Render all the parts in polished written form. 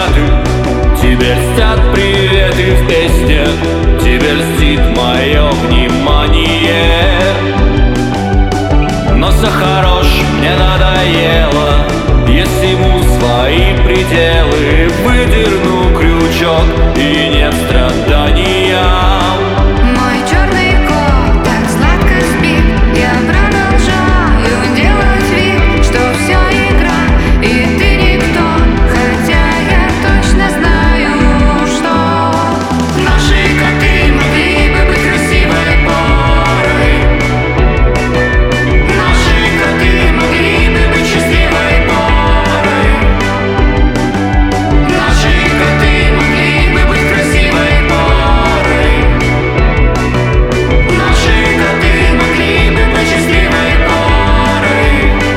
подкаты. Тебе льстят приветы в песне, тебе льстит мое внимание. Но все хорош, мне надоело, есть ему свои пределы. Выдерну крючок и нет страдания. Мой черный кот так сладко спит, я продолжаю делать вид, что все игра, и ты никто. Хотя я точно знаю, что наши коты могли бы быть красивой парой. Наши коты могли бы быть счастливой парой. Наши коты могли бы быть красивой парой. Наши коты могли бы быть счастливой парой.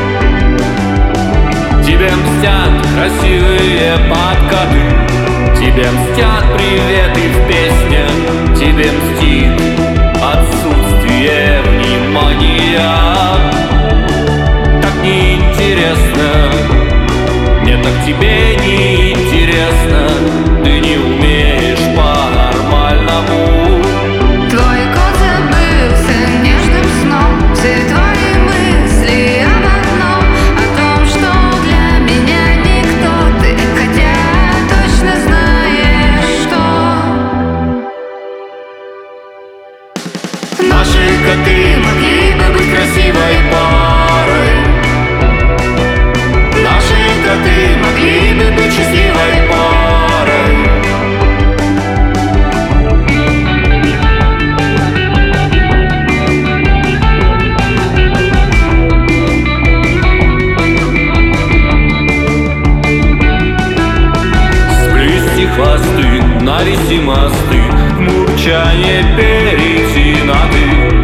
Тебе мстят красивые подкаты, тебе мстят приветы в песне, тебе мстит отсутствие внимания. Так неинтересно, мне так тебе не интересно, ты не умеешь по-нормальному. Твой кот забылся нежным сном, все твои мысли об одном, о том, что для меня никто ты, хотя точно знаешь, что наши коты могли бы быть красивой парой. Наши коты могли бы быть счастливой парой. Сплести хвосты, навести мосты, в мурчание перейти на «ты».